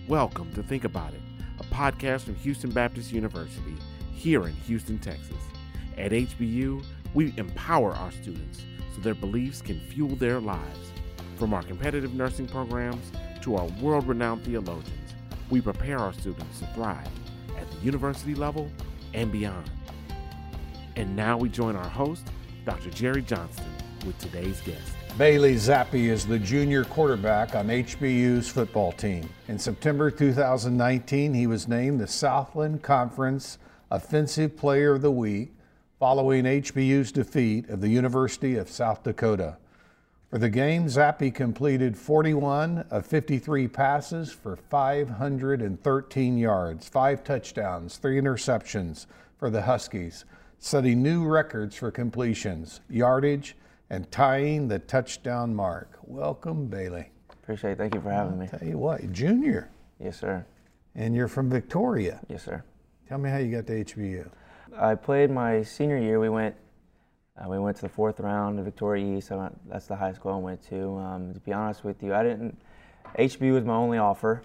Welcome to Think About It, a podcast from Houston Baptist University here in Houston, Texas. At HBU, we empower our students so their beliefs can fuel their lives. From our competitive nursing programs to our world-renowned theologians, we prepare our students to thrive at the university level and beyond. And now we join our host, Dr. Jerry Johnston, with today's guest. Bailey Zappe is the junior quarterback on HBU's football team. In September 2019, he was named the Southland Conference Offensive Player of the Week following HBU's defeat of the University of South Dakota. For the game, Zappe completed 41 of 53 passes for 513 yards, 5 touchdowns, 3 interceptions for the Huskies, setting new records for completions, yardage, and tying the touchdown mark. Welcome, Bailey. Appreciate it. Thank you for having me. Tell you what, junior. Yes, sir. And you're from Victoria. Yes, sir. Tell me how you got to HBU. I played my senior year. We went to the 4th round of Victoria East. That's the high school I went to be honest with you, HBU was my only offer.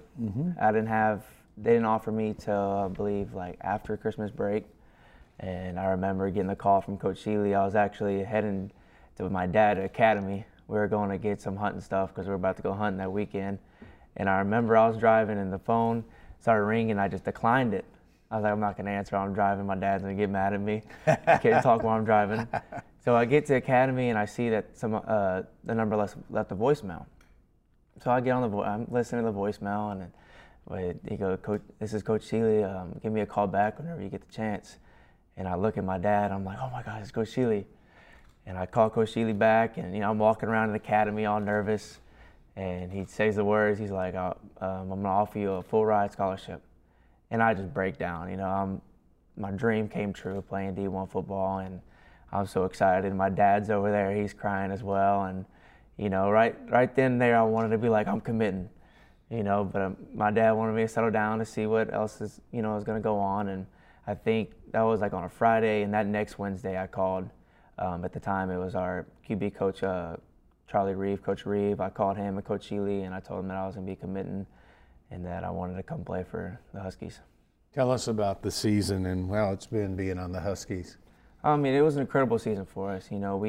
They didn't offer me till, I believe, like after Christmas break. And I remember getting the call from Coach Sheely. I was actually heading to my dad at Academy. We were going to get some hunting stuff because we were about to go hunting that weekend. And I remember I was driving and the phone started ringing. I just declined it. I was like, I'm not going to answer while I'm driving. My dad's going to get mad at me. I can't talk while I'm driving. So I get to Academy and I see that the number left a voicemail. So I get on I'm listening to the voicemail and he goes, Coach, this is Coach Sheely. Give me a call back whenever you get the chance. And I look at my dad. I'm like, oh my God, it's Coach Sheely. And I call Coach Sheely back, and I'm walking around the academy all nervous, and he says the words. He's like, I'm gonna offer you a full ride scholarship, and I just break down. My dream came true playing D1 football, and I'm so excited. My dad's over there; he's crying as well, and right then and there, I wanted to be like, I'm committing, But my dad wanted me to settle down to see what else is gonna go on, and I think that was like on a Friday, and that next Wednesday I called. At the time, it was our QB coach, Charlie Reeve, Coach Reeve. I called him and Coach Sheely, and I told him that I was going to be committing and that I wanted to come play for the Huskies. Tell us about the season and how it's been being on the Huskies. It was an incredible season for us.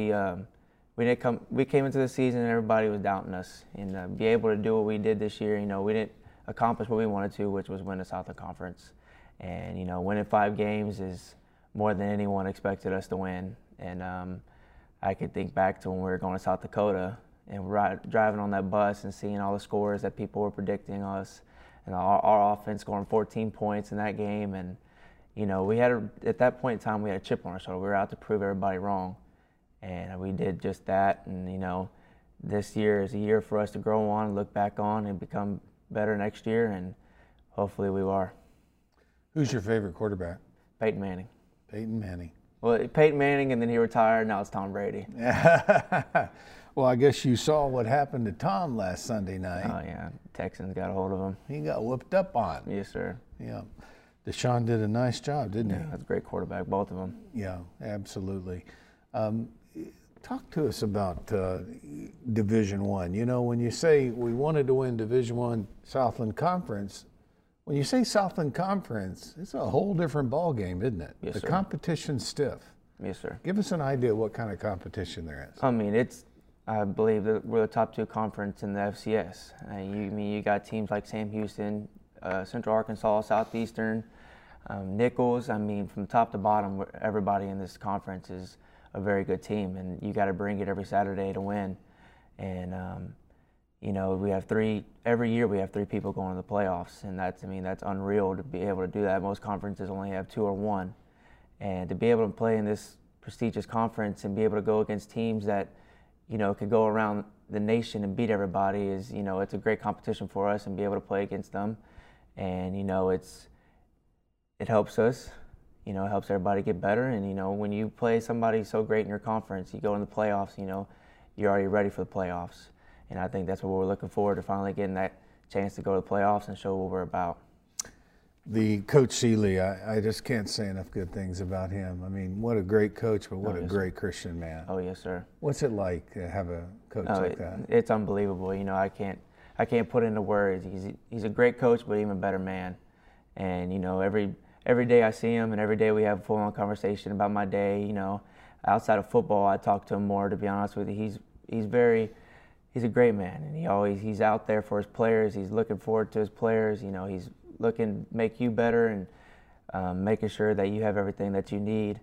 We came into the season and everybody was doubting us, and be able to do what we did this year. We didn't accomplish what we wanted to, which was win the Southland Conference. And winning 5 games is more than anyone expected us to win. And I could think back to when we were going to South Dakota and driving on that bus and seeing all the scores that people were predicting us, and our offense scoring 14 points in that game. And we had at that point in time we had a chip on our shoulder. We were out to prove everybody wrong, and we did just that. And this year is a year for us to grow on, look back on, and become better next year. And hopefully we are. Who's your favorite quarterback? Peyton Manning. Peyton Manning. Well, Peyton Manning, and then he retired. Now it's Tom Brady. Well, I guess you saw what happened to Tom last Sunday night. Oh, yeah. Texans got a hold of him. He got whooped up on. Yes, sir. Yeah. Deshaun did a nice job, didn't he? Yeah, that's a great quarterback, both of them. Yeah, absolutely. Talk to us about Division I. When you say we wanted to win Division I Southland Conference, when you say Southland Conference, it's a whole different ballgame, isn't it? Yes, the sir. Competition's stiff. Yes, sir. Give us an idea what kind of competition there is. I believe that we're the top 2 conference in the FCS. You got teams like Sam Houston, Central Arkansas, Southeastern, Nichols. From top to bottom, everybody in this conference is a very good team, and you got to bring it every Saturday to win. And we have every year we have 3 people going to the playoffs, and that's unreal to be able to do that. Most conferences only have 2 or 1. And to be able to play in this prestigious conference and be able to go against teams that, could go around the nation and beat everybody is, it's a great competition for us, and be able to play against them. And, it helps us, it helps everybody get better. And, when you play somebody so great in your conference, you go in the playoffs, you're already ready for the playoffs. And I think that's what we're looking forward to, finally getting that chance to go to the playoffs and show what we're about. The Coach Sheely, I just can't say enough good things about him. What a great coach, but what a great Christian man. Oh, yes, sir. What's it like to have a coach like that? It's unbelievable. I can't I can't put into words. He's a great coach, but even a better man. And every day I see him, and every day we have a full-on conversation about my day. Outside of football, I talk to him more. To be honest with you, he's a great man, and he's out there for his players. He's looking forward to his players. He's looking to make you better and making sure that you have everything that you need.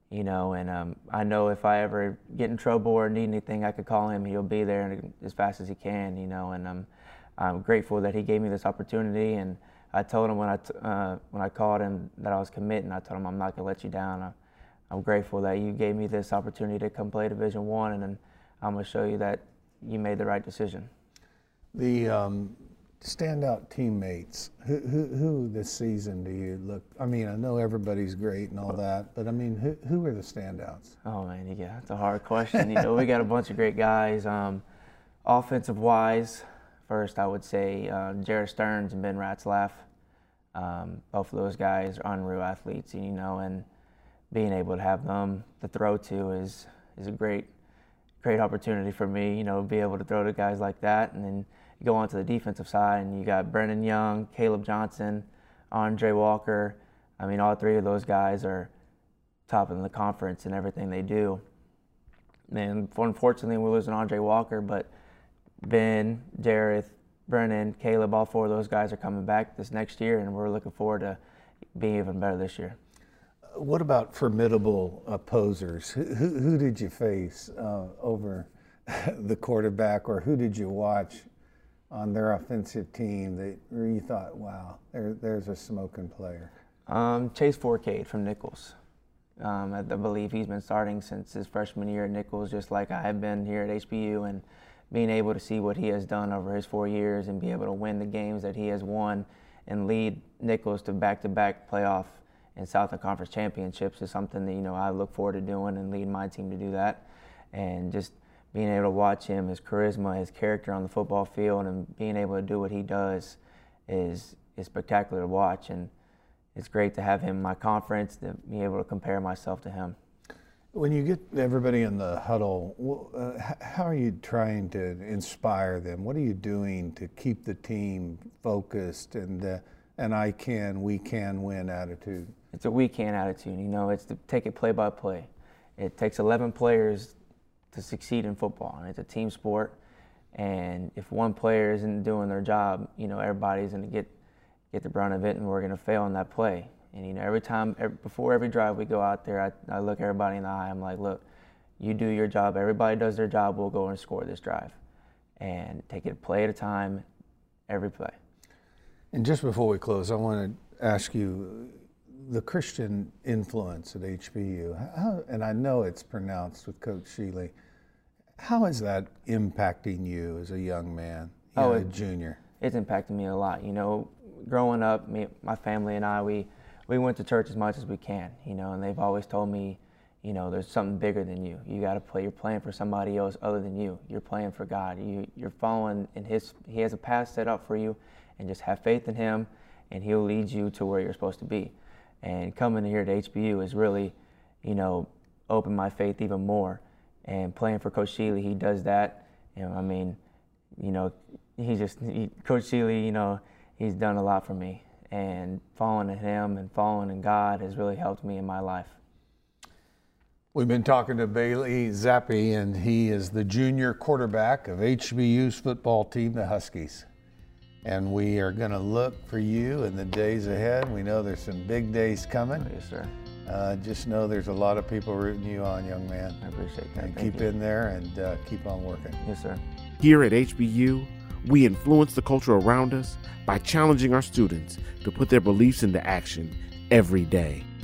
And I know if I ever get in trouble or need anything, I could call him. He'll be there as fast as he can. And I'm grateful that he gave me this opportunity. And I told him when I called him that I was committing, I told him I'm not going to let you down. I'm grateful that you gave me this opportunity to come play Division I, and I'm going to show you that you made the right decision. The standout teammates, who this season do you look? I mean, I know everybody's great and all that, but I mean, who are the standouts? Oh man, yeah, that's a hard question. We got a bunch of great guys. Offensive wise, first I would say Jared Stearns and Ben Ratzlaff. Both of those guys are unreal athletes, and being able to have them to throw to is a great opportunity for me. Be able to throw to guys like that, and then you go on to the defensive side, and you got Brennan Young, Caleb Johnson, Andre Walker. I mean, all three of those guys are top in the conference in everything they do. And unfortunately, we're losing Andre Walker, but Ben, Jareth, Brennan, Caleb, all four of those guys are coming back this next year, and we're looking forward to being even better this year. What about formidable opposers? Who did you face over the quarterback, or who did you watch on their offensive team where you thought, wow, there's a smoking player? Chase Forcade from Nichols. I believe he's been starting since his freshman year at Nichols, just like I have been here at HBU, and being able to see what he has done over his 4 years and be able to win the games that he has won and lead Nichols to back-to-back playoff and Southern Conference championships is something that, I look forward to doing and leading my team to do that. And just being able to watch him, his charisma, his character on the football field, and being able to do what he does is spectacular to watch. And it's great to have him in my conference, to be able to compare myself to him. When you get everybody in the huddle, how are you trying to inspire them? What are you doing to keep the team focused and we can win attitude? It's a we can attitude. It's to take it play by play. It takes 11 players to succeed in football, and it's a team sport. And if one player isn't doing their job, everybody's going to get the brunt of it, and we're going to fail in that play. And every time, before every drive we go out there, I look everybody in the eye. I'm like, look, you do your job. Everybody does their job. We'll go and score this drive, and take it play at a time, every play. And just before we close, I want to ask you the Christian influence at HBU. And I know it's pronounced with Coach Shealy. How is that impacting you as a young man, a junior? It's impacted me a lot. Growing up, my family and I, we went to church as much as we can, and they've always told me, there's something bigger than you. You got to play. You're playing for somebody else other than you. You're playing for God. You're following in He has a path set up for you, and just have faith in Him, and He'll lead you to where you're supposed to be. And coming here to HBU has really, opened my faith even more. And playing for Coach Shealy, he does that. Coach Shealy, he's done a lot for me. And following in him and following in God has really helped me in my life. We've been talking to Bailey Zappe, and he is the junior quarterback of HBU's football team, the Huskies. And we are going to look for you in the days ahead. We know there's some big days coming. Yes, sir. Just know there's a lot of people rooting you on, young man. I appreciate that. And keep in there and keep on working. Yes, sir. Here at HBU, we influence the culture around us by challenging our students to put their beliefs into action every day.